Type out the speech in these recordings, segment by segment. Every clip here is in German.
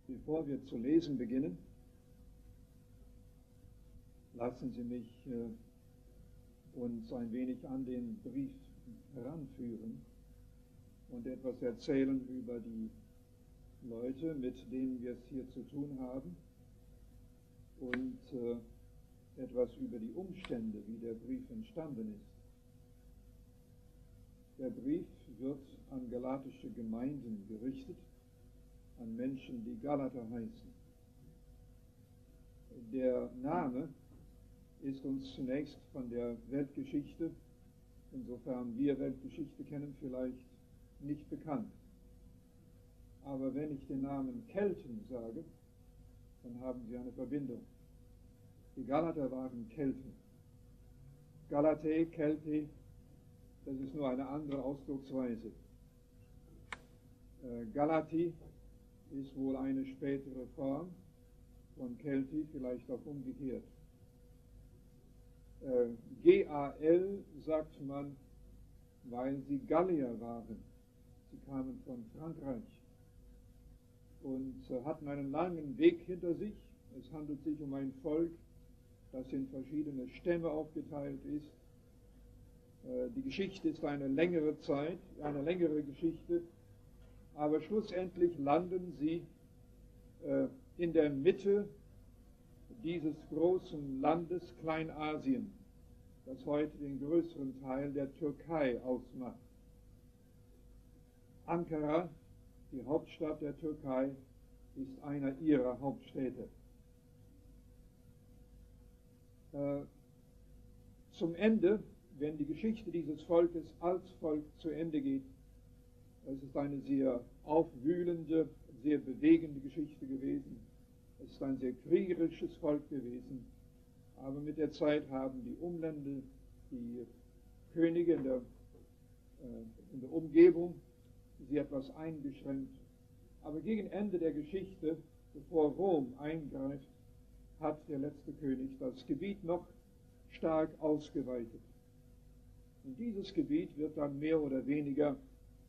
Bevor wir zu lesen beginnen, lassen Sie mich uns ein wenig an den Brief heranführen und etwas erzählen über die Leute, mit denen wir es hier zu tun haben, und etwas über die Umstände, wie der Brief entstanden ist. Der Brief wird an galatische Gemeinden gerichtet, an Menschen, die Galater heißen. Der Name ist uns zunächst von der Weltgeschichte, insofern wir Weltgeschichte kennen, vielleicht nicht bekannt. Aber wenn ich den Namen Kelten sage, dann haben Sie eine Verbindung. Die Galater waren Kelten. Galatei, Kelte, das ist nur eine andere Ausdrucksweise. Galati ist wohl eine spätere Form von Kelti, vielleicht auch umgekehrt. Gal sagt man, weil sie Gallier waren. Sie kamen von Frankreich und hatten einen langen Weg hinter sich. Es handelt sich um ein Volk, das in verschiedene Stämme aufgeteilt ist. Die Geschichte ist eine längere Zeit, eine längere Geschichte, aber schlussendlich landen sie in der Mitte dieses großen Landes Kleinasien, das heute den größeren Teil der Türkei ausmacht. Ankara, die Hauptstadt der Türkei, ist einer ihrer Hauptstädte. Zum Ende, wenn die Geschichte dieses Volkes als Volk zu Ende geht, es ist eine sehr aufwühlende, sehr bewegende Geschichte gewesen. Es ist ein sehr kriegerisches Volk gewesen. Aber mit der Zeit haben die Umländer, die Könige in der Umgebung, sie etwas eingeschränkt. Aber gegen Ende der Geschichte, bevor Rom eingreift, hat der letzte König das Gebiet noch stark ausgeweitet. Und dieses Gebiet wird dann mehr oder weniger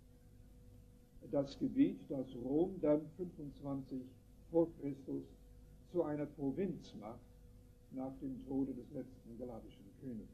das Gebiet, das Rom dann 25 vor Christus zu einer Provinz macht, nach dem Tode des letzten galatischen Königs.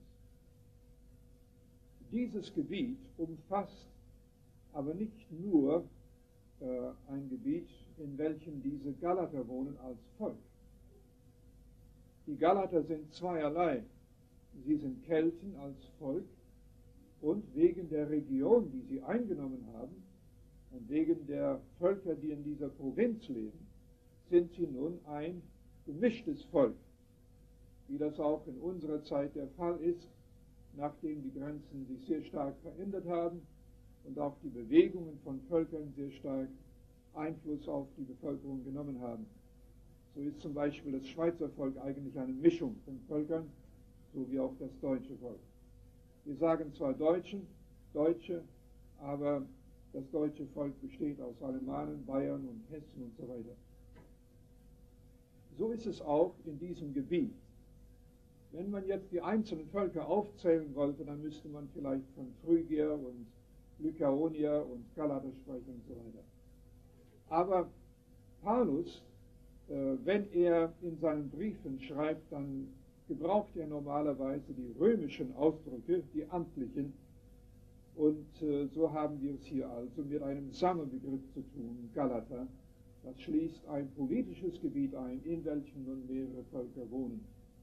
Dieses Gebiet umfasst aber nicht nur ein Gebiet, in welchem diese Galater wohnen als Volk. Die Galater sind zweierlei. Sie sind Kelten als Volk und wegen der Region, die sie eingenommen haben, und wegen der Völker, die in dieser Provinz leben, sind sie nun ein gemischtes Volk, wie das auch in unserer Zeit der Fall ist, nachdem die Grenzen sich sehr stark verändert haben und auch die Bewegungen von Völkern sehr stark Einfluss auf die Bevölkerung genommen haben. So ist zum Beispiel das Schweizer Volk eigentlich eine Mischung von Völkern, so wie auch das deutsche Volk. Wir sagen zwar Deutsche, aber das deutsche Volk besteht aus Alemannen, Bayern und Hessen und so weiter. So ist es auch in diesem Gebiet. Wenn man jetzt die einzelnen Völker aufzählen wollte, dann müsste man vielleicht von Phrygier und Lykaonier und Galater sprechen und so weiter. Aber Paulus, wenn er in seinen Briefen schreibt, dann gebraucht er normalerweise die römischen Ausdrücke, die amtlichen. Und so haben wir es hier also mit einem Sammelbegriff zu tun, Galater. Das schließt ein politisches Gebiet ein, in welchem nun mehrere Völker wohnen.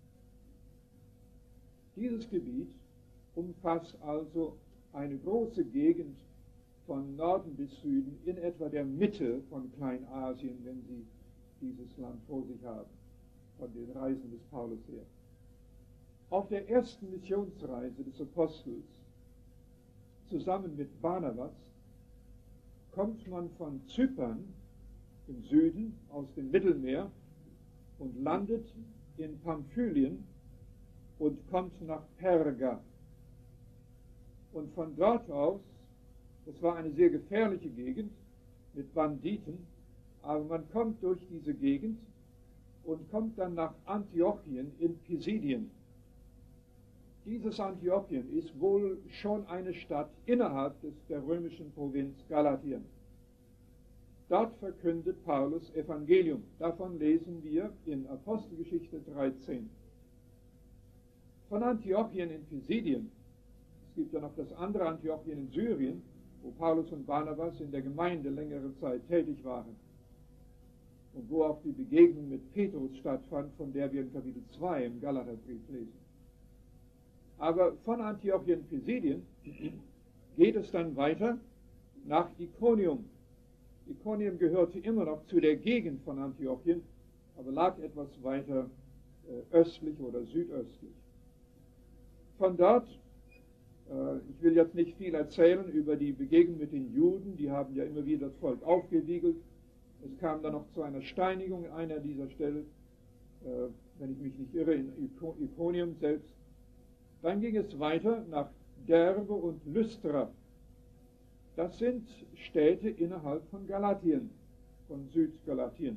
Dieses Gebiet umfasst also eine große Gegend von Norden bis Süden, in etwa der Mitte von Kleinasien, wenn Sie dieses Land vor sich haben, von den Reisen des Paulus her. Auf der ersten Missionsreise des Apostels, zusammen mit Barnabas, kommt man von Zypern im Süden aus dem Mittelmeer und landet in Pamphylien und kommt nach Perga. Und von dort aus, das war eine sehr gefährliche Gegend mit Banditen, aber man kommt durch diese Gegend und kommt dann nach Antiochien in Pisidien. Dieses Antiochien ist wohl schon eine Stadt innerhalb der römischen Provinz Galatien. Dort verkündet Paulus Evangelium. Davon lesen wir in Apostelgeschichte 13. Von Antiochien in Pisidien, es gibt ja noch das andere Antiochien in Syrien, wo Paulus und Barnabas in der Gemeinde längere Zeit tätig waren und wo auch die Begegnung mit Petrus stattfand, von der wir in Kapitel 2 im Galaterbrief lesen. Aber von Antiochien in Pisidien geht es dann weiter nach Ikonium. Ikonium gehörte immer noch zu der Gegend von Antiochien, aber lag etwas weiter östlich oder südöstlich. Von dort, ich will jetzt nicht viel erzählen über die Begegnung mit den Juden, die haben ja immer wieder das Volk aufgewiegelt. Es kam dann noch zu einer Steinigung in einer dieser Stellen, wenn ich mich nicht irre, in Ikonium selbst. Dann ging es weiter nach Derbe und Lystra. Das sind Städte innerhalb von Galatien, von Südgalatien.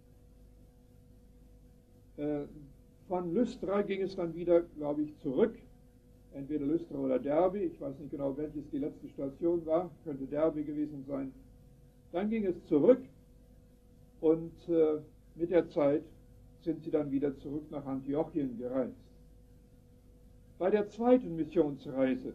Von Lystra ging es dann wieder, glaube ich, zurück. Entweder Lystra oder Derbe, ich weiß nicht genau, welches die letzte Station war, könnte Derbe gewesen sein. Dann ging es zurück und mit der Zeit sind sie dann wieder zurück nach Antiochien gereist. Bei der zweiten Missionsreise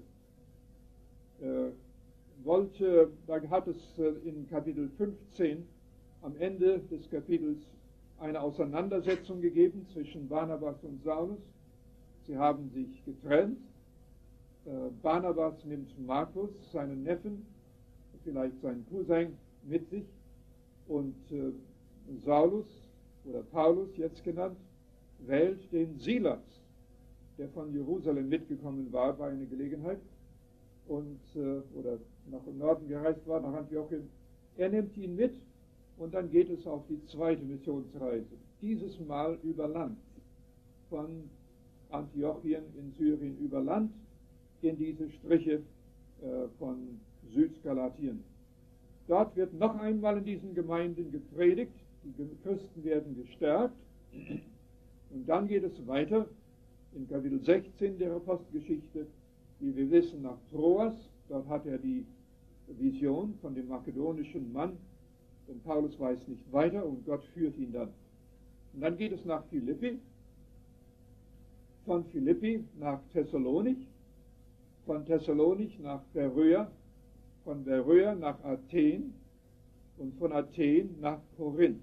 da hat es in Kapitel 15 am Ende des Kapitels eine Auseinandersetzung gegeben zwischen Barnabas und Saulus. Sie haben sich getrennt. Barnabas nimmt Markus, seinen Neffen, vielleicht seinen Cousin, mit sich und Saulus oder Paulus jetzt genannt, wählt den Silas, der von Jerusalem mitgekommen war bei einer Gelegenheit und oder nach dem Norden gereist war, nach Antiochien. Er nimmt ihn mit und dann geht es auf die zweite Missionsreise, dieses Mal über Land, von Antiochien in Syrien über Land in diese Striche von Südgalatien. Dort wird noch einmal in diesen Gemeinden gepredigt, die Christen werden gestärkt und dann geht es weiter in Kapitel 16 der Apostelgeschichte, wie wir wissen, nach Troas. Dort hat er die Vision von dem makedonischen Mann, denn Paulus weiß nicht weiter und Gott führt ihn dann. Und dann geht es nach Philippi, von Philippi nach Thessalonik, von Thessalonik nach Beröa, von Beröa nach Athen und von Athen nach Korinth.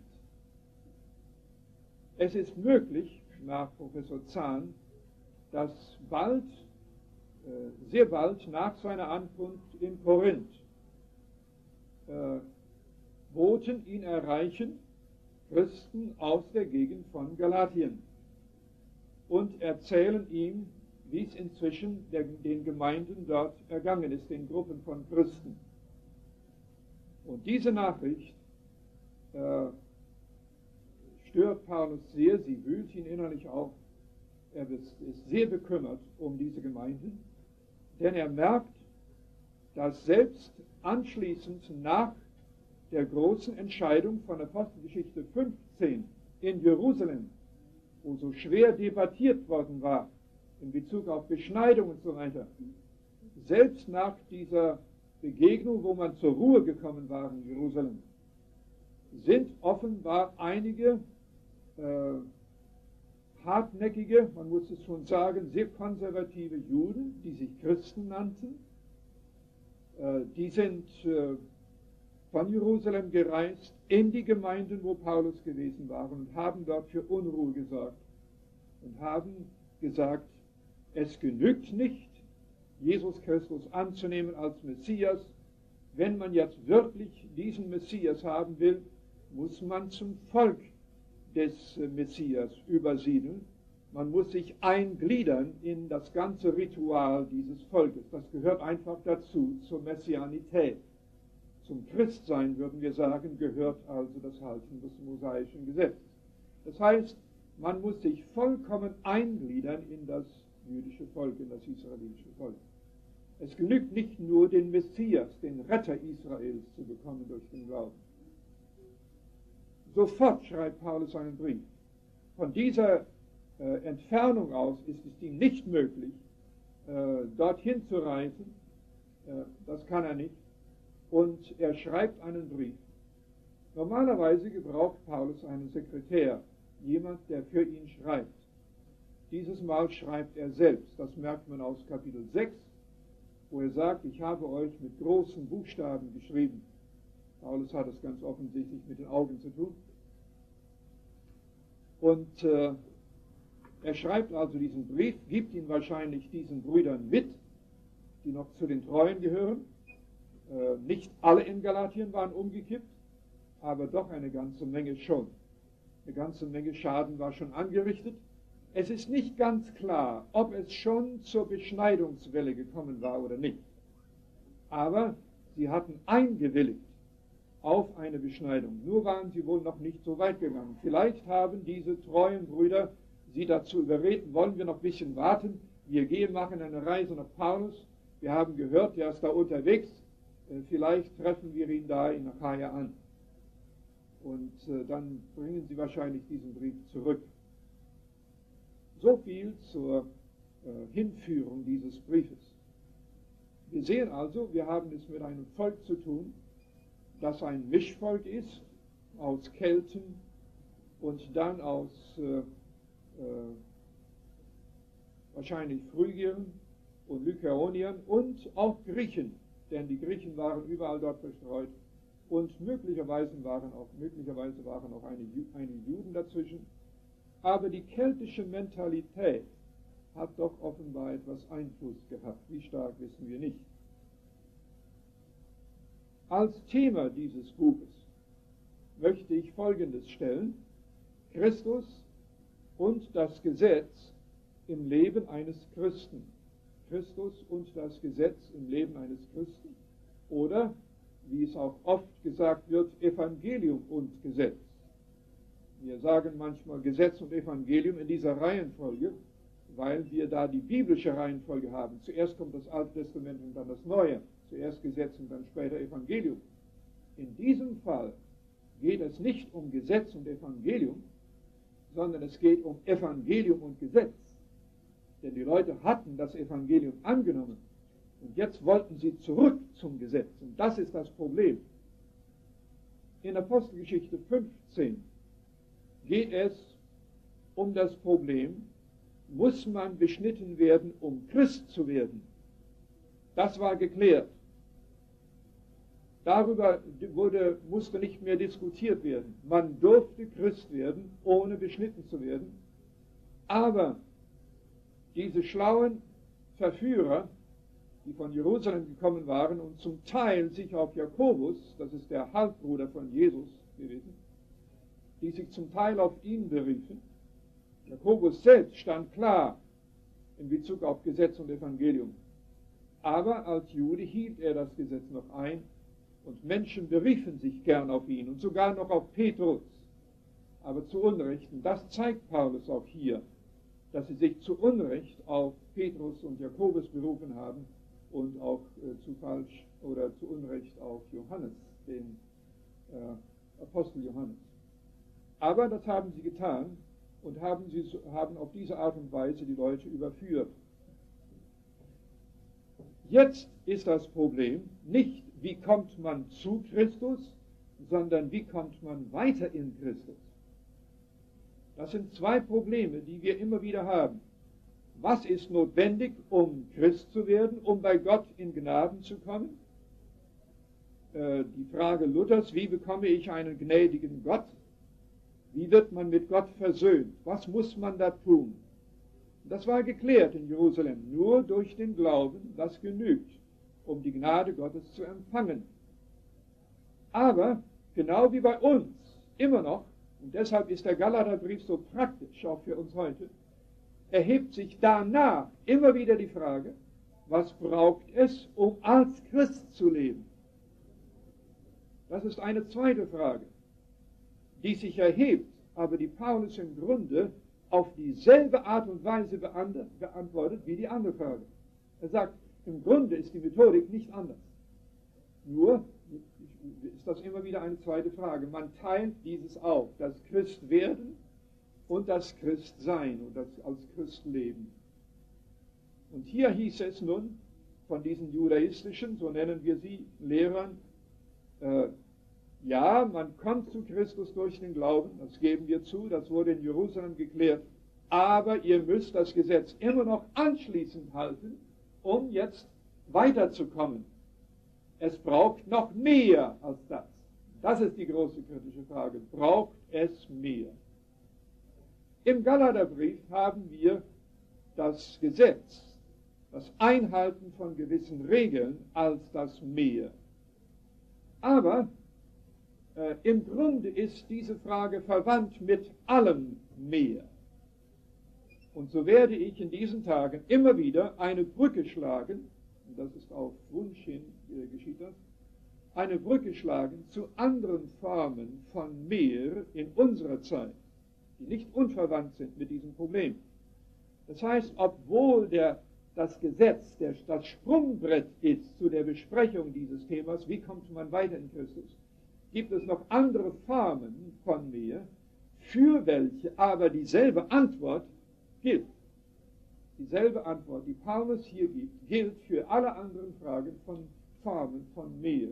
Es ist möglich, nach Professor Zahn, dass sehr bald nach seiner Ankunft in Korinth Boten ihn erreichen, Christen aus der Gegend von Galatien, und erzählen ihm, wie es inzwischen den Gemeinden dort ergangen ist, den Gruppen von Christen. Und diese Nachricht stört Paulus sehr, sie wühlt ihn innerlich auf. Er ist sehr bekümmert um diese Gemeinden, denn er merkt, dass selbst anschließend nach der großen Entscheidung von Apostelgeschichte 15 in Jerusalem, wo so schwer debattiert worden war in Bezug auf Beschneidung und so weiter, selbst nach dieser Begegnung, wo man zur Ruhe gekommen war in Jerusalem, sind offenbar einige hartnäckige, man muss es schon sagen, sehr konservative Juden, die sich Christen nannten, die sind von Jerusalem gereist in die Gemeinden, wo Paulus gewesen war, und haben dort für Unruhe gesorgt und haben gesagt, es genügt nicht, Jesus Christus anzunehmen als Messias. Wenn man jetzt wirklich diesen Messias haben will, muss man zum Volk des Messias übersiedeln. Man muss sich eingliedern in das ganze Ritual dieses Volkes. Das gehört einfach dazu, zur Messianität. Zum Christsein, würden wir sagen, gehört also das Halten des mosaischen Gesetzes. Das heißt, man muss sich vollkommen eingliedern in das jüdische Volk, in das israelitische Volk. Es genügt nicht nur, den Messias, den Retter Israels zu bekommen durch den Glauben. Sofort schreibt Paulus einen Brief. Von dieser Entfernung aus ist es ihm nicht möglich, dorthin zu reisen. Das kann er nicht. Und er schreibt einen Brief Normalerweise gebraucht Paulus einen Sekretär, jemand, der für ihn schreibt. Dieses Mal schreibt er selbst, das merkt man aus Kapitel 6, wo er sagt, ich habe euch mit großen Buchstaben geschrieben. Paulus hat es ganz offensichtlich mit den Augen zu tun. Und er schreibt also diesen Brief, gibt ihn wahrscheinlich diesen Brüdern mit, die noch zu den Treuen gehören. Nicht alle in Galatien waren umgekippt, aber doch eine ganze Menge schon. Eine ganze Menge Schaden war schon angerichtet. Es ist nicht ganz klar, ob es schon zur Beschneidungswelle gekommen war oder nicht. Aber sie hatten eingewilligt auf eine Beschneidung. Nur waren sie wohl noch nicht so weit gegangen. Vielleicht haben diese treuen Brüder sie dazu überreden, wollen wir noch ein bisschen warten. Wir machen eine Reise nach Paulus. Wir haben gehört, er ist da unterwegs. Vielleicht treffen wir ihn da in Achaia an. Und dann bringen sie wahrscheinlich diesen Brief zurück. So viel zur Hinführung dieses Briefes. Wir sehen also, wir haben es mit einem Volk zu tun, das ein Mischvolk ist, aus Kelten und dann aus wahrscheinlich Phrygiern und Lykaoniern und auch Griechen, denn die Griechen waren überall dort verstreut und möglicherweise waren auch einige Juden dazwischen. Aber die keltische Mentalität hat doch offenbar etwas Einfluss gehabt. Wie stark, wissen wir nicht. Als Thema dieses Buches möchte ich Folgendes stellen: Christus und das Gesetz im Leben eines Christen. Christus und das Gesetz im Leben eines Christen. Oder, wie es auch oft gesagt wird, Evangelium und Gesetz. Wir sagen manchmal Gesetz und Evangelium in dieser Reihenfolge, weil wir da die biblische Reihenfolge haben. Zuerst kommt das Alte Testament und dann das Neue. Zuerst Gesetz und dann später Evangelium. In diesem Fall geht es nicht um Gesetz und Evangelium, sondern es geht um Evangelium und Gesetz. Denn die Leute hatten das Evangelium angenommen und jetzt wollten sie zurück zum Gesetz. Und das ist das Problem. In Apostelgeschichte 15 geht es um das Problem, muss man beschnitten werden, um Christ zu werden? Das war geklärt. Darüber musste nicht mehr diskutiert werden. Man durfte Christ werden, ohne beschnitten zu werden. Aber diese schlauen Verführer, die von Jerusalem gekommen waren und zum Teil sich auf Jakobus, das ist der Halbbruder von Jesus gewesen, die sich zum Teil auf ihn beriefen. Jakobus selbst stand klar in Bezug auf Gesetz und Evangelium. Aber als Jude hielt er das Gesetz noch ein und Menschen beriefen sich gern auf ihn und sogar noch auf Petrus. Aber zu Unrecht, und das zeigt Paulus auch hier, dass sie sich zu Unrecht auf Petrus und Jakobus berufen haben und auch zu Unrecht auf Johannes, den Apostel Johannes. Aber das haben sie getan und haben auf diese Art und Weise die Leute überführt. Jetzt ist das Problem nicht, wie kommt man zu Christus, sondern wie kommt man weiter in Christus. Das sind zwei Probleme, die wir immer wieder haben. Was ist notwendig, um Christ zu werden, um bei Gott in Gnaden zu kommen? Die Frage Luthers, wie bekomme ich einen gnädigen Gott? Wie wird man mit Gott versöhnt? Was muss man da tun? Das war geklärt in Jerusalem. Nur durch den Glauben, das genügt, um die Gnade Gottes zu empfangen. Aber, genau wie bei uns, immer noch, und deshalb ist der Galaterbrief so praktisch, auch für uns heute, erhebt sich danach immer wieder die Frage, was braucht es, um als Christ zu leben? Das ist eine zweite Frage, die sich erhebt, aber die Paulus im Grunde auf dieselbe Art und Weise beantwortet wie die andere Frage. Er sagt, im Grunde ist die Methodik nicht anders. Nur ist das immer wieder eine zweite Frage. Man teilt dieses auf, das Christwerden und das Christsein und das als Christ leben. Und hier hieß es nun von diesen judaistischen, so nennen wir sie, Lehrern, Ja, man kommt zu Christus durch den Glauben, das geben wir zu, das wurde in Jerusalem geklärt, aber ihr müsst das Gesetz immer noch anschließend halten, um jetzt weiterzukommen. Es braucht noch mehr als das. Das ist die große kritische Frage. Braucht es mehr? Im Galaterbrief haben wir das Gesetz, das Einhalten von gewissen Regeln als das Mehr. Aber im Grunde ist diese Frage verwandt mit allem Mehr. Und so werde ich in diesen Tagen immer wieder eine Brücke schlagen, und das ist auf Wunsch hin geschieht das, eine Brücke schlagen zu anderen Formen von Mehr in unserer Zeit, die nicht unverwandt sind mit diesem Problem. Das heißt, obwohl das Gesetz das Sprungbrett ist zu der Besprechung dieses Themas, wie kommt man weiter in Christus, gibt es noch andere Formen von Mehr, für welche aber dieselbe Antwort gilt. Dieselbe Antwort, die Paulus hier gibt, gilt für alle anderen Fragen von Formen von Mehr.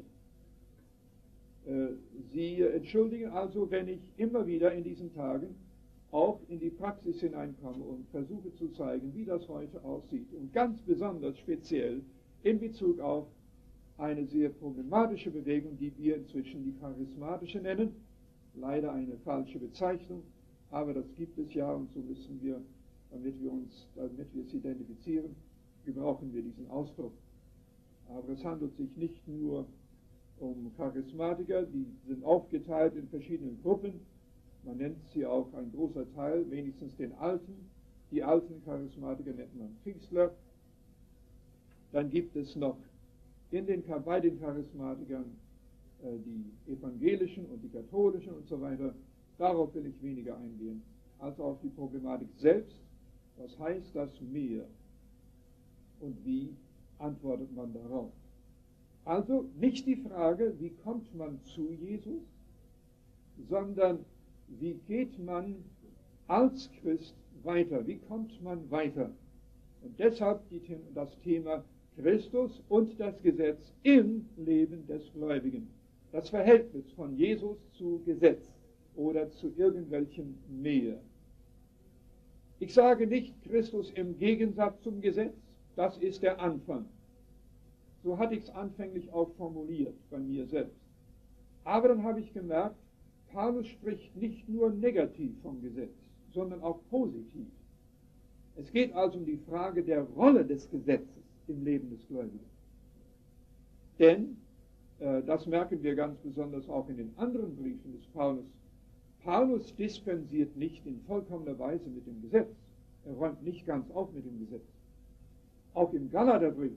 Sie entschuldigen also, wenn ich immer wieder in diesen Tagen auch in die Praxis hineinkomme und versuche zu zeigen, wie das heute aussieht. Und ganz besonders speziell in Bezug auf eine sehr problematische Bewegung, die wir inzwischen die charismatische nennen. Leider eine falsche Bezeichnung, aber das gibt es ja, und so müssen wir, damit wir es identifizieren, gebrauchen wir diesen Ausdruck. Aber es handelt sich nicht nur um Charismatiker, die sind aufgeteilt in verschiedenen Gruppen. Man nennt sie auch ein großer Teil, wenigstens den Alten. Die alten Charismatiker nennt man Pfingstler. Dann gibt es noch bei den Charismatikern die evangelischen und die katholischen und so weiter. Darauf will ich weniger eingehen, als auf die Problematik selbst. Was heißt das Mehr? Und wie antwortet man darauf? Also nicht die Frage, wie kommt man zu Jesus, sondern wie geht man als Christ weiter? Wie kommt man weiter? Und deshalb das Thema Christus und das Gesetz im Leben des Gläubigen. Das Verhältnis von Jesus zu Gesetz oder zu irgendwelchem Mehr. Ich sage nicht Christus im Gegensatz zum Gesetz, das ist der Anfang. So hatte ich es anfänglich auch formuliert bei mir selbst. Aber dann habe ich gemerkt, Paulus spricht nicht nur negativ vom Gesetz, sondern auch positiv. Es geht also um die Frage der Rolle des Gesetzes im Leben des Gläubigen. Denn, das merken wir ganz besonders auch in den anderen Briefen des Paulus, Paulus dispensiert nicht in vollkommener Weise mit dem Gesetz. Er räumt nicht ganz auf mit dem Gesetz. Auch im Galaterbrief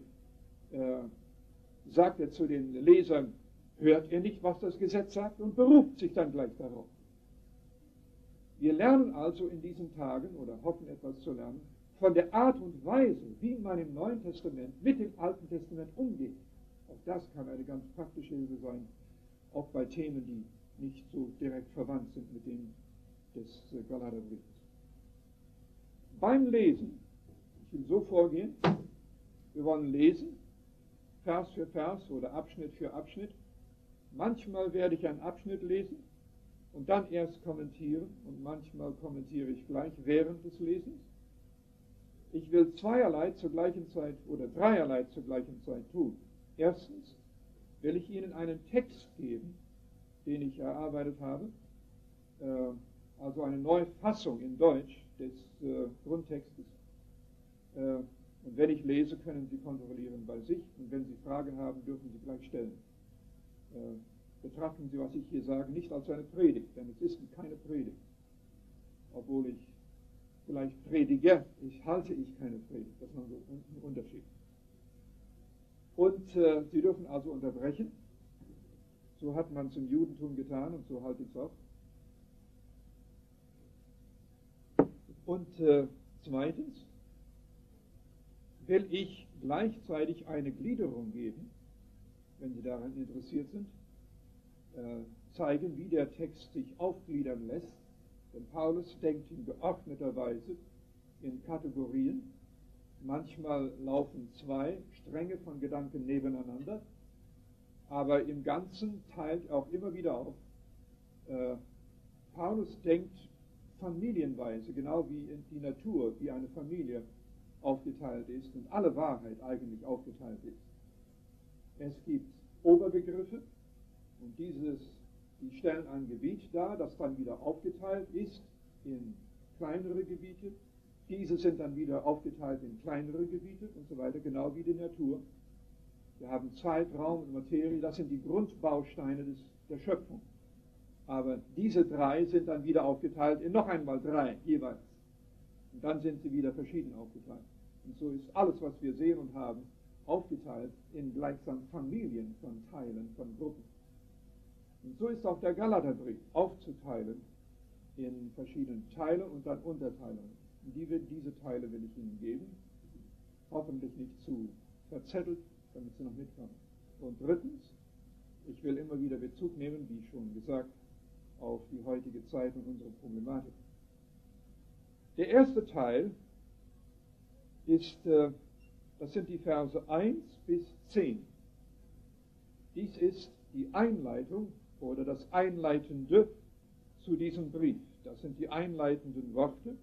sagt er zu den Lesern, hört ihr nicht, was das Gesetz sagt, und beruft sich dann gleich darauf. Wir lernen also in diesen Tagen, oder hoffen etwas zu lernen, von der Art und Weise, wie man im Neuen Testament mit dem Alten Testament umgeht. Auch das kann eine ganz praktische Hilfe sein, auch bei Themen, die nicht so direkt verwandt sind mit denen des Galaterbriefes. Beim Lesen, ich will so vorgehen, wir wollen lesen, Vers für Vers oder Abschnitt für Abschnitt. Manchmal werde ich einen Abschnitt lesen und dann erst kommentieren, und manchmal kommentiere ich gleich während des Lesens. Ich will zweierlei zur gleichen Zeit oder dreierlei zur gleichen Zeit tun. Erstens will ich Ihnen einen Text geben, den ich erarbeitet habe, also eine neue Fassung in Deutsch des Grundtextes. Und wenn ich lese, können Sie kontrollieren bei sich, und wenn Sie Fragen haben, dürfen Sie gleich stellen. Betrachten Sie, was ich hier sage, nicht als eine Predigt, denn es ist keine Predigt. Obwohl ich vielleicht predige, halte ich keine Predigt. Das ist noch so ein Unterschied. Und Sie dürfen also unterbrechen. So hat man es im Judentum getan und so halte ich es auch. Und zweitens will ich gleichzeitig eine Gliederung geben, wenn Sie daran interessiert sind, zeigen, wie der Text sich aufgliedern lässt. Denn Paulus denkt in geordneter Weise in Kategorien. Manchmal laufen zwei Stränge von Gedanken nebeneinander. aber im Ganzen teilt auch immer wieder auf. Paulus denkt familienweise, genau wie in die Natur, wie eine Familie aufgeteilt ist und alle Wahrheit eigentlich aufgeteilt ist. Es gibt Oberbegriffe und die stellen ein Gebiet dar, das dann wieder aufgeteilt ist in kleinere Gebiete. Diese sind dann wieder aufgeteilt in kleinere Gebiete und so weiter, genau wie die Natur. Wir haben Zeit, Raum und Materie, das sind die Grundbausteine der Schöpfung. Aber diese drei sind dann wieder aufgeteilt in noch einmal drei jeweils. Und dann sind sie wieder verschieden aufgeteilt. Und so ist alles, was wir sehen und haben, aufgeteilt in gleichsam Familien von Teilen, von Gruppen. Und so ist auch der Galaterbrief aufzuteilen in verschiedene Teile und dann Unterteilungen. Und diese Teile will ich Ihnen geben, hoffentlich nicht zu verzettelt, damit Sie noch mitkommen. Und drittens, ich will immer wieder Bezug nehmen, wie schon gesagt, auf die heutige Zeit und unsere Problematik. Der erste Teil ist, das sind die Verse 1 bis 10. Dies ist die Einleitung oder das Einleitende zu diesem Brief. Das sind die einleitenden Worte.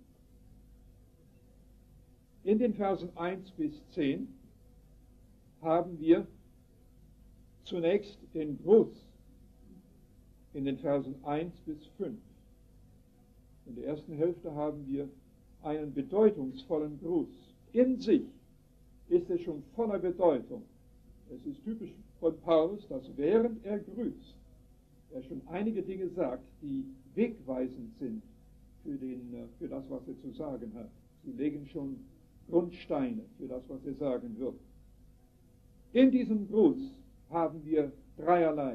In den Versen 1 bis 10 haben wir zunächst den Gruß in den Versen 1 bis 5. In der ersten Hälfte haben wir einen bedeutungsvollen Gruß. In sich ist es schon voller Bedeutung. Es ist typisch von Paulus, dass während er grüßt, er schon einige Dinge sagt, die wegweisend sind für das, was er zu sagen hat. Sie legen schon Grundsteine für das, was er sagen wird. In diesem Gruß haben wir dreierlei.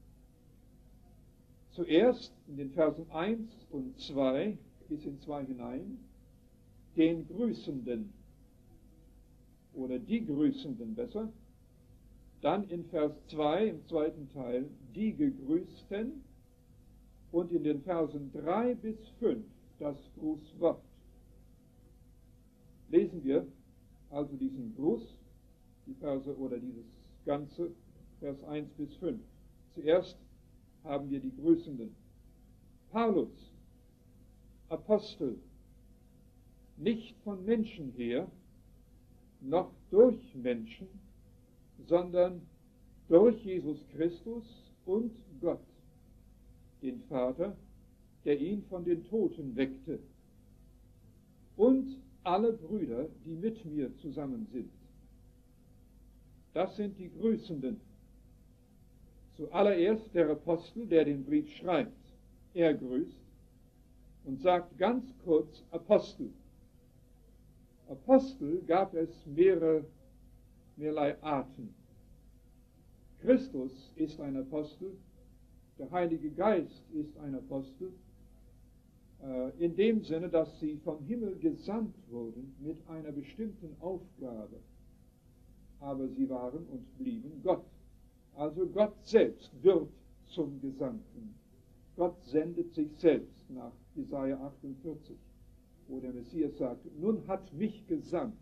Zuerst in den Versen 1 und 2 bis in 2 hinein den Grüßenden oder die Grüßenden besser. Dann in Vers 2 im zweiten Teil die Gegrüßten und in den Versen 3 bis 5 das Grußwort. Lesen wir also diesen Gruß, die Verse oder dieses ganze, Vers 1 bis 5. Zuerst haben wir die Grüßenden. Paulus, Apostel, nicht von Menschen her, noch durch Menschen, sondern durch Jesus Christus und Gott, den Vater, der ihn von den Toten weckte, und alle Brüder, die mit mir zusammen sind. Das sind die Grüßenden. Zuallererst der Apostel, der den Brief schreibt. Er grüßt und sagt ganz kurz Apostel. Apostel gab es mehrerlei Arten. Christus ist ein Apostel, der Heilige Geist ist ein Apostel, in dem Sinne, dass sie vom Himmel gesandt wurden mit einer bestimmten Aufgabe. Aber sie waren und blieben Gott. Also Gott selbst wird zum Gesandten. Gott sendet sich selbst nach Jesaja 48, wo der Messias sagt, nun hat mich gesandt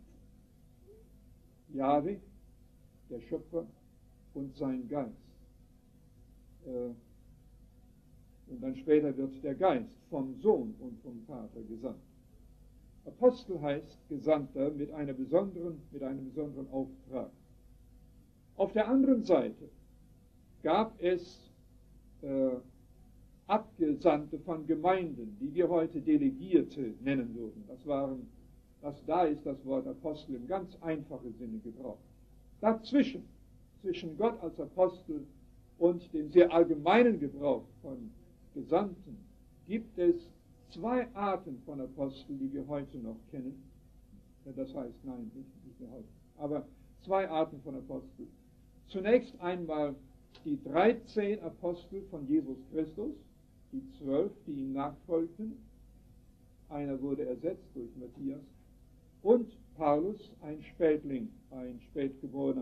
Jahwe, der Schöpfer, und sein Geist. Und dann später wird der Geist vom Sohn und vom Vater gesandt. Apostel heißt Gesandter mit einem besonderen Auftrag. Auf der anderen Seite gab es Abgesandte von Gemeinden, die wir heute Delegierte nennen würden. Da ist das Wort Apostel im ganz einfachen Sinne gebraucht. Dazwischen, zwischen Gott als Apostel und dem sehr allgemeinen Gebrauch von Gesandten, gibt es zwei Arten von Aposteln, die wir heute noch kennen. Das heißt, nein, nicht mehr heute, aber zwei Arten von Aposteln. Zunächst einmal die 13 Apostel von Jesus Christus, die 12, die ihm nachfolgten. Einer wurde ersetzt durch Matthias. Und Paulus, ein Spätling, ein Spätgeborener.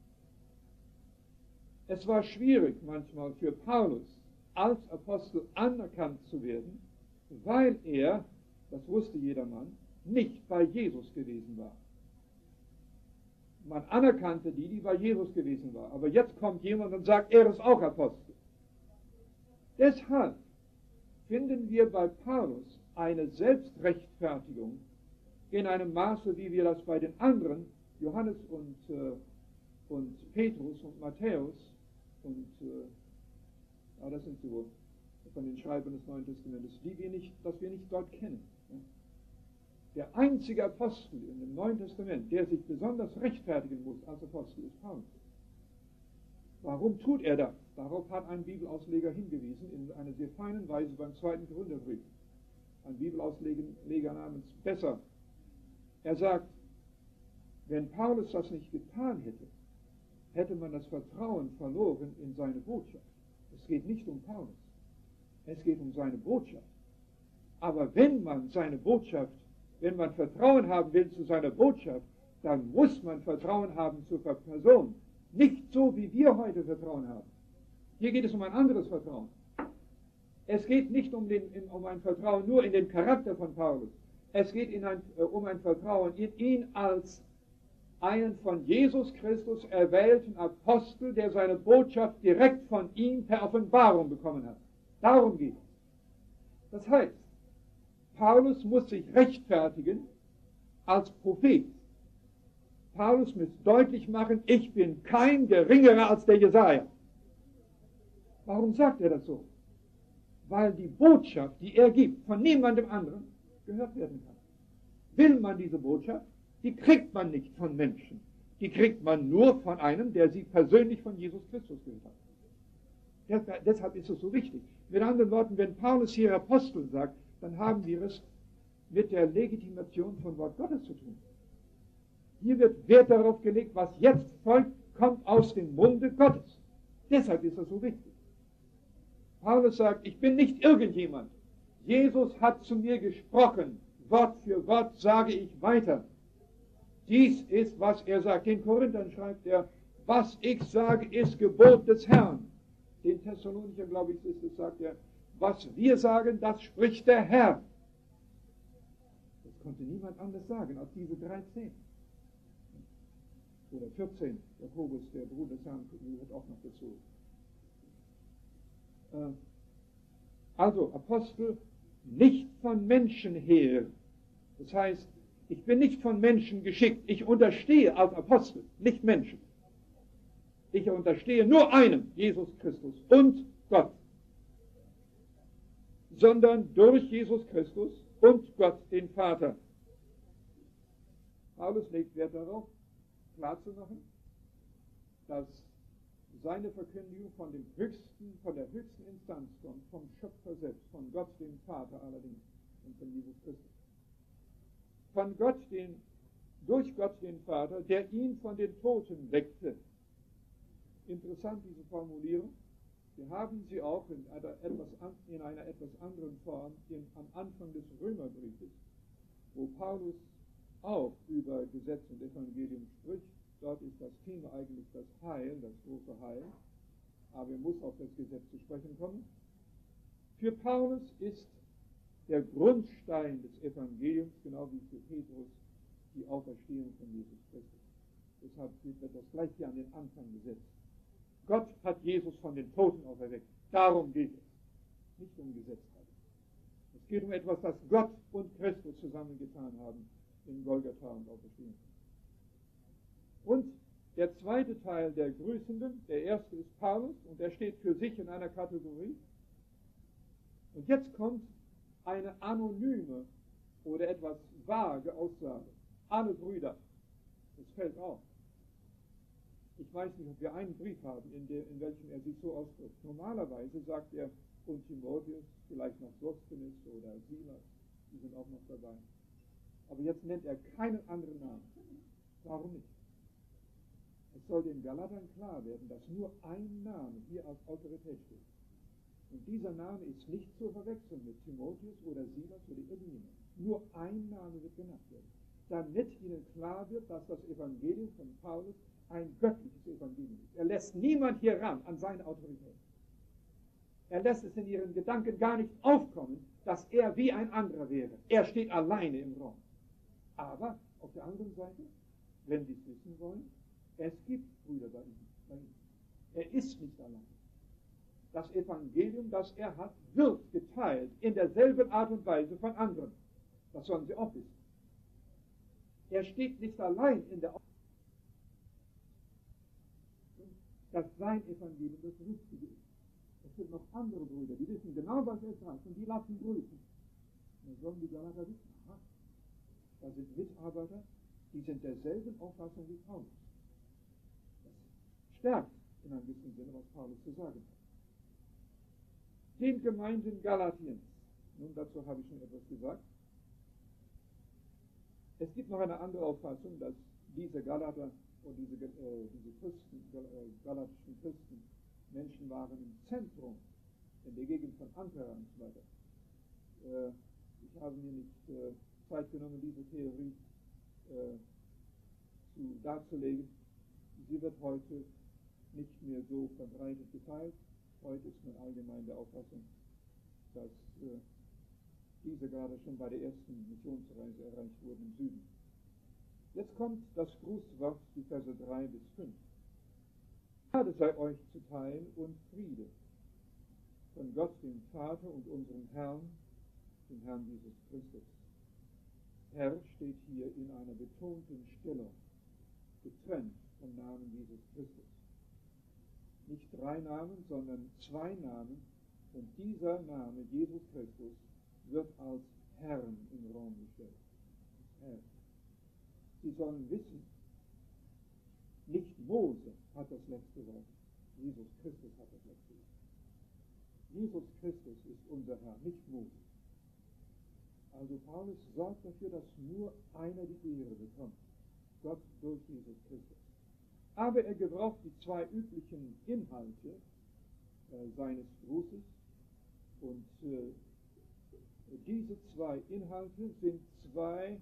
Es war schwierig manchmal für Paulus, als Apostel anerkannt zu werden, weil er, das wusste jedermann, nicht bei Jesus gewesen war. Man anerkannte die bei Jesus gewesen war. Aber jetzt kommt jemand und sagt, er ist auch Apostel. Deshalb finden wir bei Paulus eine Selbstrechtfertigung in einem Maße, wie wir das bei den anderen, Johannes und Petrus und Matthäus und das sind so von den Schreibern des Neuen Testamentes, das wir nicht dort kennen. Der einzige Apostel in dem Neuen Testament, der sich besonders rechtfertigen muss als Apostel, ist Paulus. Warum tut er das? Darauf hat ein Bibelausleger hingewiesen in einer sehr feinen Weise beim 2. Korintherbrief. Ein Bibelausleger namens Besser. Er sagt, wenn Paulus das nicht getan hätte, hätte man das Vertrauen verloren in seine Botschaft. Es geht nicht um Paulus, es geht um seine Botschaft. Aber wenn man Vertrauen haben will zu seiner Botschaft, dann muss man Vertrauen haben zur Person. Nicht so, wie wir heute Vertrauen haben. Hier geht es um ein anderes Vertrauen. Es geht nicht um ein Vertrauen nur in den Charakter von Paulus. Es geht um ein Vertrauen in ihn als einen von Jesus Christus erwählten Apostel, der seine Botschaft direkt von ihm per Offenbarung bekommen hat. Darum geht es. Das heißt, Paulus muss sich rechtfertigen als Prophet. Paulus muss deutlich machen, ich bin kein Geringerer als der Jesaja. Warum sagt er das so? Weil die Botschaft, die er gibt, von niemandem anderen gehört werden kann. Will man diese Botschaft, die kriegt man nicht von Menschen. Die kriegt man nur von einem, der sie persönlich von Jesus Christus gehört hat. Deshalb ist es so wichtig. Mit anderen Worten, wenn Paulus hier Apostel sagt, dann haben wir es mit der Legitimation von Wort Gottes zu tun. Hier wird Wert darauf gelegt, was jetzt folgt, kommt aus dem Munde Gottes. Deshalb ist das so wichtig. Paulus sagt, ich bin nicht irgendjemand. Jesus hat zu mir gesprochen. Wort für Wort sage ich weiter. Dies ist, was er sagt. Den Korinthern schreibt er, was ich sage, ist Gebot des Herrn. Den Thessalonicher, glaube ich, sagt er, was wir sagen, das spricht der Herr. Das konnte niemand anders sagen als diese 13. Oder 14, Jakobus, der Bruder des Herrn, gehört auch noch dazu. Also, Apostel nicht von Menschen her. Das heißt, ich bin nicht von Menschen geschickt. Ich unterstehe als Apostel, nicht Menschen. Ich unterstehe nur einem, Jesus Christus und Gott. Sondern durch Jesus Christus und Gott, den Vater. Paulus legt Wert darauf, klarzumachen, dass seine Verkündigung von der höchsten Instanz kommt, vom Schöpfer selbst, von Gott, dem Vater allerdings und von Jesus Christus. Von Gott, durch Gott, den Vater, der ihn von den Toten weckte. Interessant, diese Formulierung. Wir haben sie auch in einer etwas anderen Form am Anfang des Römerbriefes, wo Paulus auch über Gesetz und Evangelium spricht. Dort ist das Thema eigentlich das Heil, das große Heil. Aber er muss auf das Gesetz zu sprechen kommen. Für Paulus ist der Grundstein des Evangeliums, genau wie für Petrus, die Auferstehung von Jesus Christus. Deshalb wird das gleich hier an den Anfang gesetzt. Gott hat Jesus von den Toten auferweckt. Darum geht es. Nicht um Gesetzheit. Es geht um etwas, das Gott und Christus zusammengetan haben in Golgatha und Auferstehung. Und der zweite Teil der Grüßenden, der erste ist Paulus und er steht für sich in einer Kategorie. Und jetzt kommt eine anonyme oder etwas vage Aussage. Alle Brüder. Das fällt auf. Ich weiß nicht, ob wir einen Brief haben, in welchem er sich so ausdrückt. Normalerweise sagt er, und Timotheus, vielleicht noch Sosthenes oder Silas, die sind auch noch dabei. Aber jetzt nennt er keinen anderen Namen. Warum nicht? Es soll den Galatern klar werden, dass nur ein Name hier als Autorität steht. Und dieser Name ist nicht zu verwechseln mit Timotheus oder Silas oder irgendjemand. Nur ein Name wird genannt werden. Damit ihnen klar wird, dass das Evangelium von Paulus ein göttliches Evangelium ist. Er lässt niemand hier ran an seine Autorität. Er lässt es in ihren Gedanken gar nicht aufkommen, dass er wie ein anderer wäre. Er steht alleine im Raum. Aber auf der anderen Seite, wenn Sie es wissen wollen, es gibt Brüder bei ihm. Er ist nicht allein. Das Evangelium, das er hat, wird geteilt in derselben Art und Weise von anderen. Das sollen Sie auch wissen. Er steht nicht allein in der dass sein Evangelium das Richtige ist. Es sind noch andere Brüder, die wissen genau, was er sagt, und die lassen grüßen. Dann sollen die Galater wissen, aha, da sind Mitarbeiter, die sind derselben Auffassung wie Paulus. Das stärkt in einem gewissen Sinne, was Paulus zu sagen hat. Den Gemeinden Galatiens, nun dazu habe ich schon etwas gesagt. Es gibt noch eine andere Auffassung, dass diese Galater und diese Christen, galatischen Christen, Menschen waren im Zentrum, in der Gegend von Ankara und so weiter. Ich habe mir nicht Zeit genommen, diese Theorie darzulegen. Sie wird heute nicht mehr so verbreitet geteilt. Heute ist man allgemein der Auffassung, dass diese gerade schon bei der ersten Missionsreise erreicht wurden im Süden. Jetzt kommt das Grußwort, die Verse 3 bis 5. Gnade sei euch zuteil und Friede von Gott, dem Vater und unserem Herrn, dem Herrn Jesus Christus. Herr steht hier in einer betonten Stellung, getrennt vom Namen Jesus Christus. Nicht 3 Namen, sondern 2 Namen, und dieser Name, Jesus Christus, wird als Herrn in den Raum gestellt. Herr. Sie sollen wissen, nicht Mose hat das letzte Wort, Jesus Christus hat das letzte Wort. Jesus Christus ist unser Herr, nicht Mose. Also Paulus sorgt dafür, dass nur einer die Ehre bekommt, Gott durch Jesus Christus. Aber er gebraucht die 2 üblichen Inhalte seines Grußes, und diese 2 Inhalte sind 2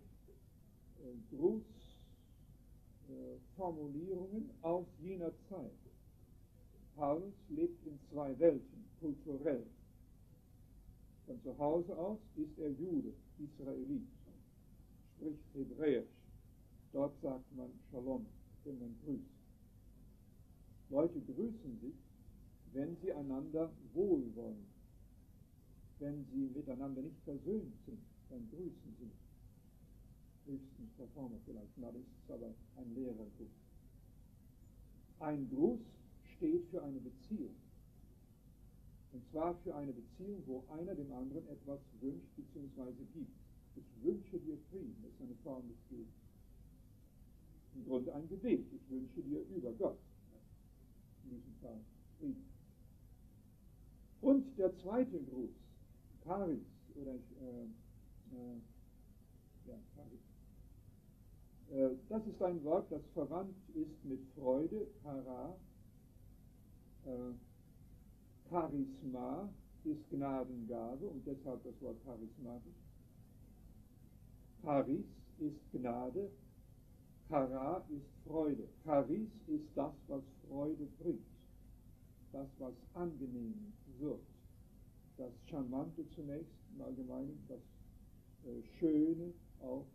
Grußformulierungen aus jener Zeit. Paulus lebt in 2 Welten, kulturell. Von zu Hause aus ist er Jude, Israelit, spricht Hebräisch. Dort sagt man Shalom, wenn man grüßt. Leute grüßen sich, wenn sie einander wohlwollen. Wenn sie miteinander nicht versöhnt sind, dann grüßen sie. Höchstens Performer vielleicht, na, das ist aber ein leerer Gruß. Ein Gruß steht für eine Beziehung. Und zwar für eine Beziehung, wo einer dem anderen etwas wünscht bzw. gibt. Ich wünsche dir Frieden, das ist eine Form des Gebets. Im Grunde ein Gebet, ich wünsche dir über Gott, in diesem Fall Frieden. Und der zweite Gruß, Charis, oder Charis. Das ist ein Wort, das verwandt ist mit Freude, Chara. Charisma ist Gnadengabe und deshalb das Wort charismatisch. Charis ist Gnade, Chara ist Freude. Charis ist das, was Freude bringt, das, was angenehm wird. Das Charmante zunächst, im Allgemeinen, das Schöne auch.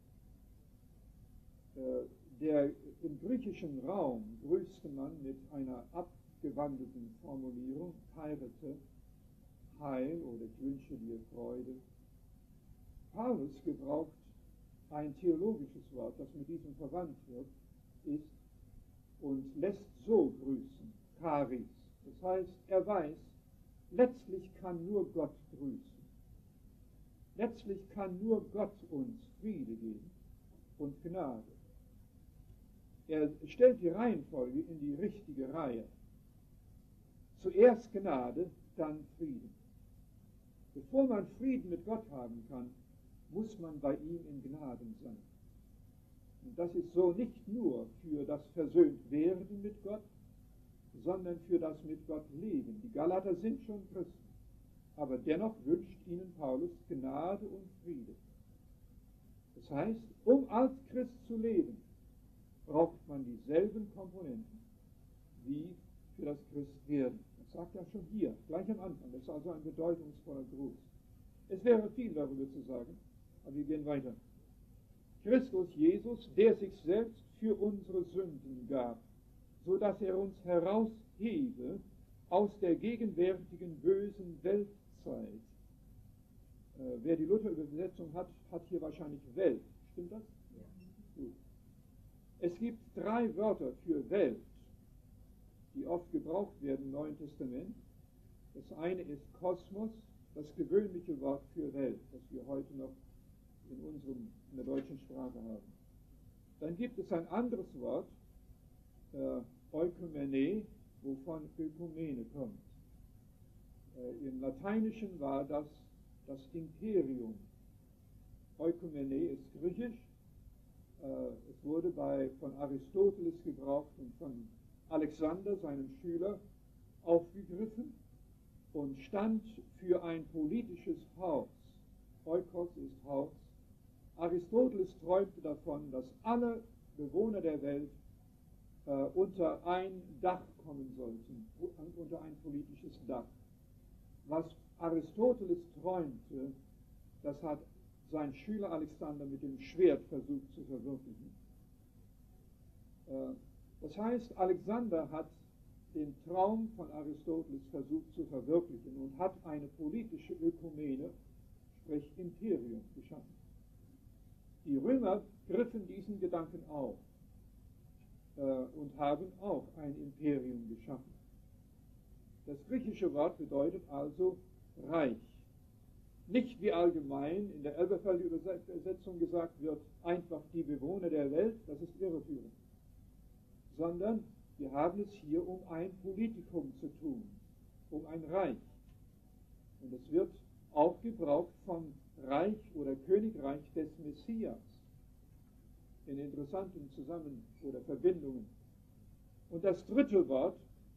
Im griechischen Raum grüßte man mit einer abgewandelten Formulierung, heirate, Heil oder ich wünsche dir Freude. Paulus gebraucht ein theologisches Wort, das mit diesem verwandt wird, ist und lässt so grüßen, Charis. Das heißt, er weiß, letztlich kann nur Gott grüßen. Letztlich kann nur Gott uns Friede geben und Gnade. Er stellt die Reihenfolge in die richtige Reihe. Zuerst Gnade, dann Frieden. Bevor man Frieden mit Gott haben kann, muss man bei ihm in Gnaden sein. Und das ist so nicht nur für das Versöhntwerden mit Gott, sondern für das mit Gott Leben. Die Galater sind schon Christen, aber dennoch wünscht ihnen Paulus Gnade und Friede. Das heißt, um als Christ zu leben, braucht man dieselben Komponenten wie für das Christwerden. Das sagt er schon hier, gleich am Anfang. Das ist also ein bedeutungsvoller Gruß. Es wäre viel darüber zu sagen, aber wir gehen weiter. Christus Jesus, der sich selbst für unsere Sünden gab, so dass er uns heraushebe aus der gegenwärtigen bösen Weltzeit. Wer die Luther-Übersetzung hat, hat hier wahrscheinlich Welt. Stimmt das? Ja. Gut. Es gibt 3 Wörter für Welt, die oft gebraucht werden im Neuen Testament. Das eine ist Kosmos, das gewöhnliche Wort für Welt, das wir heute noch in der deutschen Sprache haben. Dann gibt es ein anderes Wort, Ökumene, wovon Ökumene kommt. Im Lateinischen war das Imperium. Ökumene ist griechisch. Es wurde von Aristoteles gebraucht und von Alexander, seinem Schüler, aufgegriffen und stand für ein politisches Haus. Oikos ist Haus. Aristoteles träumte davon, dass alle Bewohner der Welt unter ein Dach kommen sollten, unter ein politisches Dach. Was Aristoteles träumte, das hat sein Schüler Alexander mit dem Schwert versucht zu verwirklichen. Das heißt, Alexander hat den Traum von Aristoteles versucht zu verwirklichen und hat eine politische Ökumene, sprich Imperium, geschaffen. Die Römer griffen diesen Gedanken auf und haben auch ein Imperium geschaffen. Das griechische Wort bedeutet also Reich. Nicht wie allgemein in der Elberfelder Übersetzung gesagt wird, einfach die Bewohner der Welt, das ist irreführend, sondern wir haben es hier um ein Politikum zu tun, um ein Reich. Und es wird auch gebraucht vom Reich oder Königreich des Messias in interessanten Verbindungen. Und das dritte Wort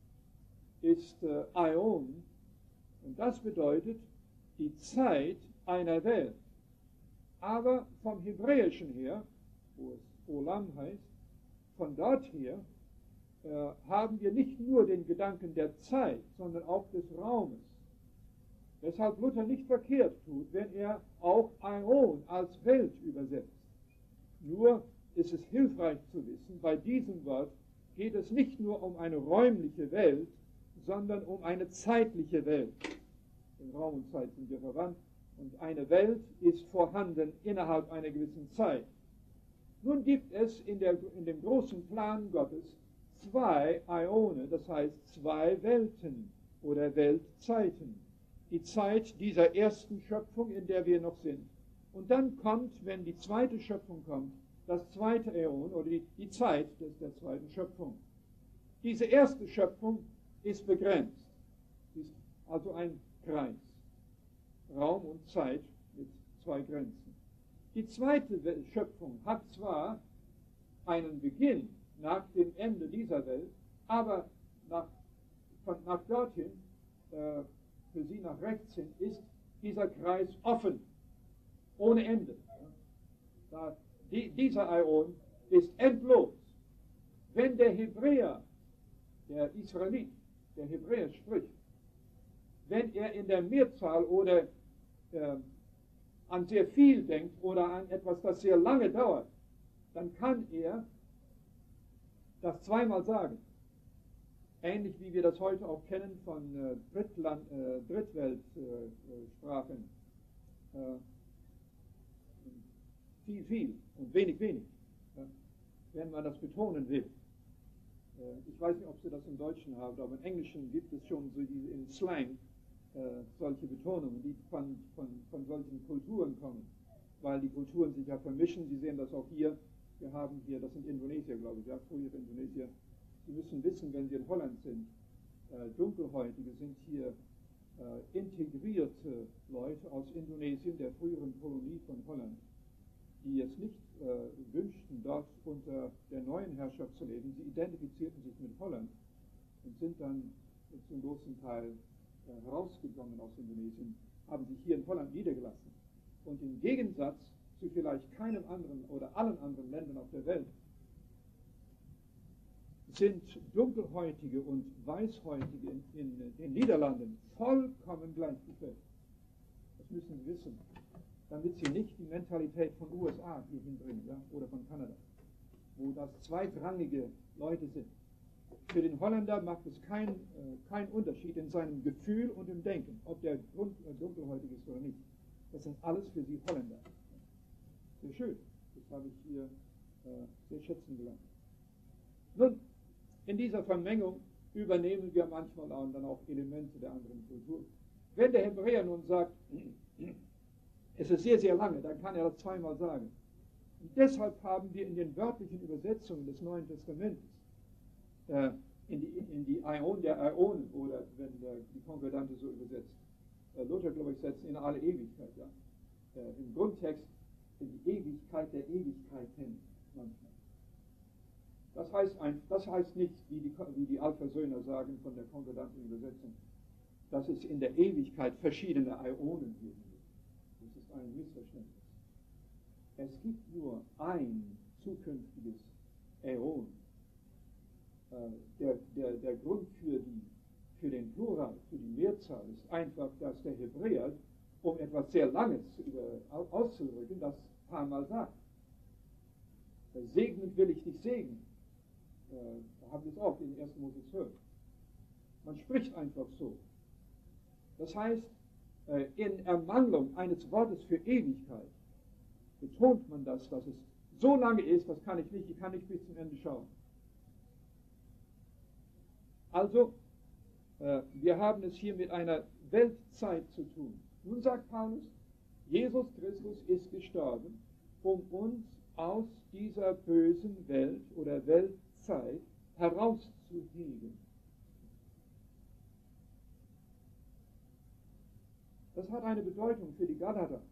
ist Aion, und das bedeutet die Zeit einer Welt. Aber vom Hebräischen her, wo es Olam heißt, von dort her haben wir nicht nur den Gedanken der Zeit, sondern auch des Raumes. Weshalb Luther nicht verkehrt tut, wenn er auch Aion als Welt übersetzt. Nur ist es hilfreich zu wissen, bei diesem Wort geht es nicht nur um eine räumliche Welt, sondern um eine zeitliche Welt. In Raum und Zeit sind wir verwandt und eine Welt ist vorhanden innerhalb einer gewissen Zeit. Nun gibt es in dem großen Plan Gottes 2 Aione, das heißt 2 Welten oder Weltzeiten. Die Zeit dieser ersten Schöpfung, in der wir noch sind. Und dann kommt, wenn die zweite Schöpfung kommt, das zweite Äon oder die Zeit der zweiten Schöpfung. Diese erste Schöpfung ist begrenzt. Sie ist also ein Kreis. Raum und Zeit mit 2 Grenzen. Die zweite Schöpfung hat zwar einen Beginn nach dem Ende dieser Welt, aber nach dorthin, für sie nach rechts hin, ist dieser Kreis offen, ohne Ende. Dieser Aion ist endlos. Wenn der Hebräer, der Israelit, der Hebräer spricht, wenn er in der Mehrzahl oder an sehr viel denkt oder an etwas, das sehr lange dauert, dann kann er das zweimal sagen. Ähnlich wie wir das heute auch kennen von Drittweltsprachen. Viel und wenig. Wenn man das betonen will. Ich weiß nicht, ob Sie das im Deutschen haben, aber im Englischen gibt es schon so in Slang solche Betonungen, die von solchen Kulturen kommen. Weil die Kulturen sich ja vermischen. Sie sehen das auch hier. Wir haben hier, das sind Indonesier, glaube ich, ja, frühere Indonesier. Sie müssen wissen, wenn Sie in Holland sind, Dunkelhäutige sind hier integrierte Leute aus Indonesien, der früheren Kolonie von Holland, die es nicht wünschten, dort unter der neuen Herrschaft zu leben. Sie identifizierten sich mit Holland und sind dann zum großen Teil herausgekommen aus Indonesien, haben sich hier in Holland niedergelassen. Und im Gegensatz zu vielleicht keinem anderen oder allen anderen Ländern auf der Welt sind Dunkelhäutige und Weißhäutige in den Niederlanden vollkommen gleichgestellt. Das müssen Sie wissen. damit sie nicht die Mentalität von USA hier hinbringen, ja, oder von Kanada, wo das zweitrangige Leute sind. Für den Holländer macht es keinen Unterschied in seinem Gefühl und im Denken, ob der dunkelhäutig ist oder nicht. Das sind alles für sie Holländer. Sehr schön. Das habe ich hier sehr schätzen gelernt. Nun, in dieser Vermengung übernehmen wir manchmal dann auch Elemente der anderen Kultur. Wenn der Hebräer nun sagt, es ist sehr, sehr lange, dann kann er das zweimal sagen. Und deshalb haben wir in den wörtlichen Übersetzungen des Neuen Testamentes in die Äon der Äonen, oder wenn die Konkordante so übersetzt, Luther, glaube ich, setzt in alle Ewigkeit, ja. Im Grundtext in die Ewigkeit der Ewigkeiten manchmal. Das heißt nicht, wie die Alpha-Söhner sagen von der konkordanten Übersetzung, dass es in der Ewigkeit verschiedene Äonen geben wird. Das ist ein Missverständnis. Es gibt nur ein zukünftiges Äon. Der Grund für den Plural, für die Mehrzahl ist einfach, dass der Hebräer, um etwas sehr Langes auszudrücken, das ein paar Mal sagt. Segnen will ich dich segnen. Da haben wir es auch in 1. Mose 12. Man spricht einfach so. Das heißt, in Ermangelung eines Wortes für Ewigkeit betont man das, dass es so lange ist, das kann ich nicht bis zum Ende schauen. Also, wir haben es hier mit einer Weltzeit zu tun. Nun sagt Paulus, Jesus Christus ist gestorben, um uns aus dieser bösen Welt oder Weltzeit herauszuheben. Das hat eine Bedeutung für die Galater.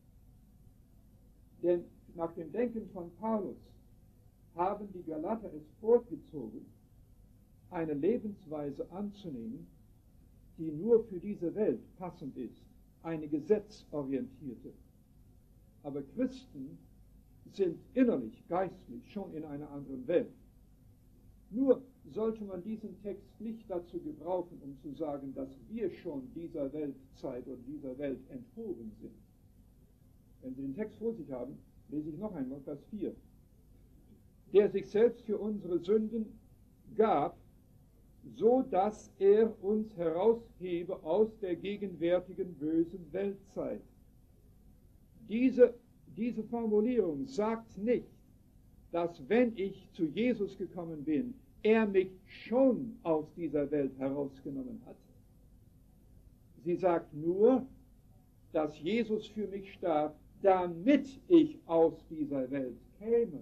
Denn nach dem Denken von Paulus haben die Galater es vorgezogen, eine Lebensweise anzunehmen, die nur für diese Welt passend ist, eine gesetzorientierte. Aber Christen sind innerlich, geistlich schon in einer anderen Welt. Nur sollte man diesen Text nicht dazu gebrauchen, um zu sagen, dass wir schon dieser Weltzeit oder dieser Welt enthoben sind. Wenn Sie den Text vor sich haben, lese ich noch einmal Vers 4. Der sich selbst für unsere Sünden gab, so dass er uns heraushebe aus der gegenwärtigen bösen Weltzeit. Diese Formulierung sagt nicht, dass wenn ich zu Jesus gekommen bin, er mich schon aus dieser Welt herausgenommen hat. Sie sagt nur, dass Jesus für mich starb, damit ich aus dieser Welt käme.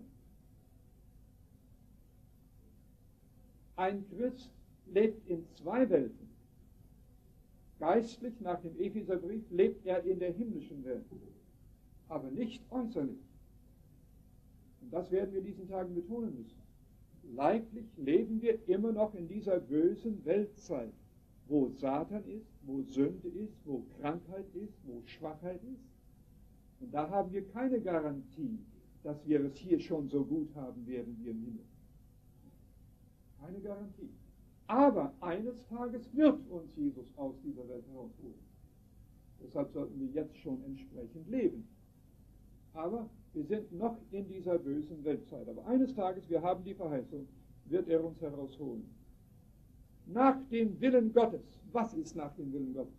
Ein Christ lebt in zwei Welten. Geistlich, nach dem Epheserbrief, lebt er in der himmlischen Welt, aber nicht äußerlich. Und das werden wir diesen Tagen betonen müssen. Leiblich leben wir immer noch in dieser bösen Weltzeit, wo Satan ist, wo Sünde ist, wo Krankheit ist, wo Schwachheit ist. Und da haben wir keine Garantie, dass wir es hier schon so gut haben werden wie im Himmel. Keine Garantie. Aber eines Tages wird uns Jesus aus dieser Welt herausholen. Deshalb sollten wir jetzt schon entsprechend leben. Aber wir sind noch in dieser bösen Weltzeit. Aber eines Tages, wir haben die Verheißung, wird er uns herausholen. Nach dem Willen Gottes. Was ist nach dem Willen Gottes?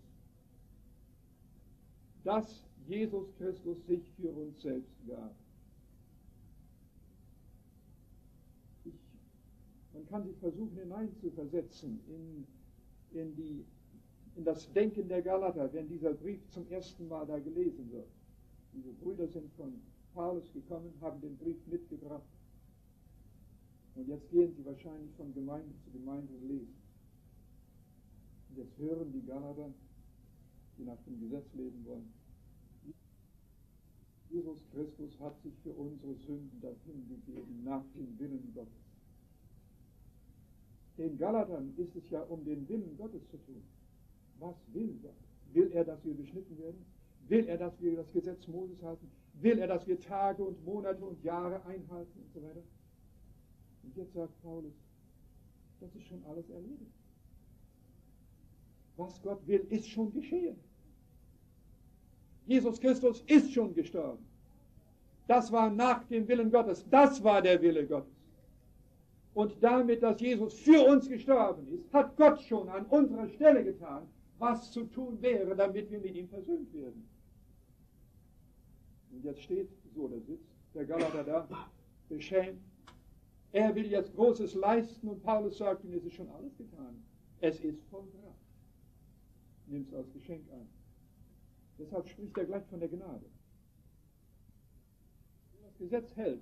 Dass Jesus Christus sich für uns selbst gab. Man kann sich versuchen hineinzuversetzen in das Denken der Galater, wenn dieser Brief zum ersten Mal da gelesen wird. Diese Brüder sind von Paulus gekommen, haben den Brief mitgebracht. Und jetzt gehen sie wahrscheinlich von Gemeinde zu Gemeinde und lesen. Und jetzt hören die Galater, die nach dem Gesetz leben wollen, Jesus Christus hat sich für unsere Sünden dahingegeben, nach dem Willen Gottes. Den Galatern ist es ja um den Willen Gottes zu tun. Was will Gott? Will er, dass wir beschnitten werden? Will er, dass wir das Gesetz Moses halten? Will er, dass wir Tage und Monate und Jahre einhalten und so weiter? Und jetzt sagt Paulus, das ist schon alles erledigt. Was Gott will, ist schon geschehen. Jesus Christus ist schon gestorben. Das war nach dem Willen Gottes. Das war der Wille Gottes. Und damit, dass Jesus für uns gestorben ist, hat Gott schon an unserer Stelle getan, was zu tun wäre, damit wir mit ihm versöhnt werden. Und jetzt steht, so oder sitzt, der Galater da, beschämt. Er will jetzt Großes leisten und Paulus sagt ihm, es ist schon alles getan. Es ist vollbracht. Nimm es als Geschenk an. Deshalb spricht er gleich von der Gnade. Wer das Gesetz hält,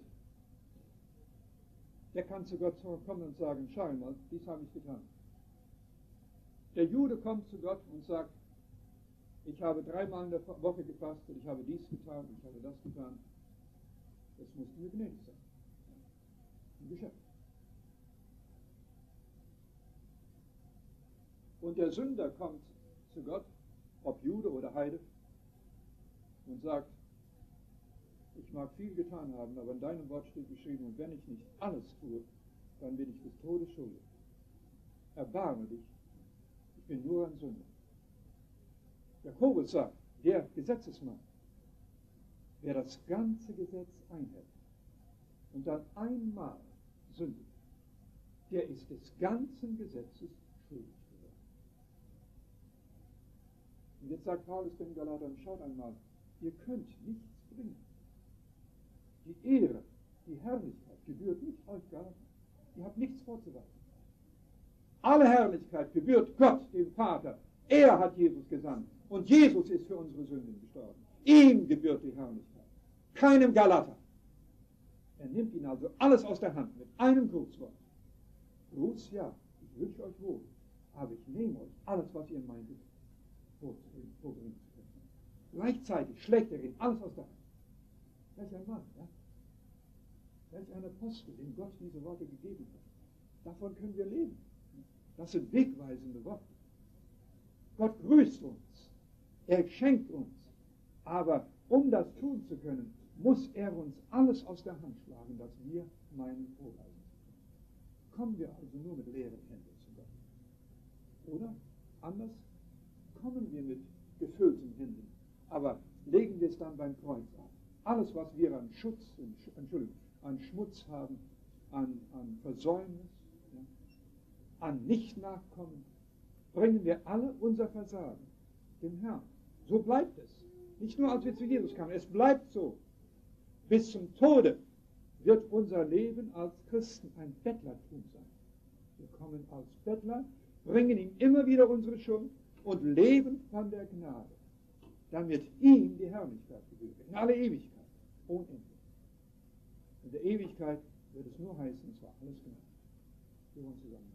der kann zu Gott kommen und sagen, schau mal, dies habe ich getan. Der Jude kommt zu Gott und sagt, ich habe 3-mal in der Woche gefastet, ich habe dies getan, ich habe das getan. Das muss mir gnädig sein. Ein Geschäft. Und der Sünder kommt zu Gott, ob Jude oder Heide, und sagt, ich mag viel getan haben, aber in deinem Wort steht geschrieben, und wenn ich nicht alles tue, dann bin ich des Todes schuldig. Erbarme dich, ich bin nur ein Sünder. Jakobus sagt, der Gesetzesmann, wer das ganze Gesetz einhält und dann einmal sündigt, der ist des ganzen Gesetzes schuldig geworden. Und jetzt sagt Paulus den Galatern, schaut einmal, ihr könnt nichts bringen. Die Ehre, die Herrlichkeit gebührt nicht euch Galater. Ihr habt nichts vorzuweisen. Alle Herrlichkeit gebührt Gott, dem Vater. Er hat Jesus gesandt. Und Jesus ist für unsere Sünden gestorben. Ihm gebührt die Herrlichkeit. Keinem Galater. Er nimmt ihnen also alles aus der Hand mit einem Grußwort. Gruß, ja, ich wünsche euch wohl. Aber ich nehme euch alles, was ihr meint, vorbringen zu können. Gleichzeitig schlägt er ihnen alles aus der Hand. Welch ein Mann, ja? Welch ein Apostel, dem Gott diese Worte gegeben hat. Davon können wir leben. Das sind wegweisende Worte. Gott grüßt uns. Er schenkt uns. Aber um das tun zu können, muss er uns alles aus der Hand schlagen, dass wir meinen vorweisen. Kommen wir also nur mit leeren Händen zu Gott. Oder? Anders kommen wir mit gefüllten Händen. Aber legen wir es dann beim Kreuz ab. Alles, was wir an an Schmutz haben, an Versäumnis, ja, an Nicht-Nachkommen, bringen wir alle unser Versagen dem Herrn. So bleibt es. Nicht nur, als wir zu Jesus kamen, es bleibt so. Bis zum Tode wird unser Leben als Christen ein Bettlertum sein. Wir kommen als Bettler, bringen ihm immer wieder unsere Schuld und leben von der Gnade, damit ihm die Herrlichkeit gebührt, in alle Ewigkeit, unendlich. In der Ewigkeit wird es nur heißen, es war alles Gnade. Wir wollen zusammengehen.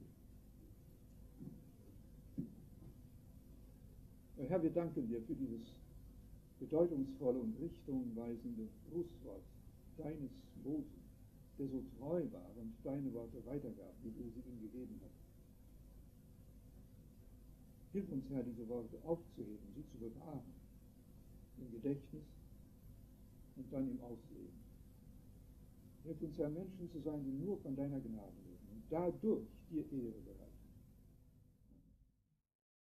Herr, wir danken dir für dieses bedeutungsvolle und richtungweisende Grußwort deines Moses, der so treu war und deine Worte weitergab, wie du sie ihm gegeben hast. Hilf uns, Herr, diese Worte aufzuheben, sie zu bewahren, im Gedächtnis und dann im Ausleben. Hilf uns, Herr, Menschen zu sein, die nur von deiner Gnade leben und dadurch dir Ehre bereiten.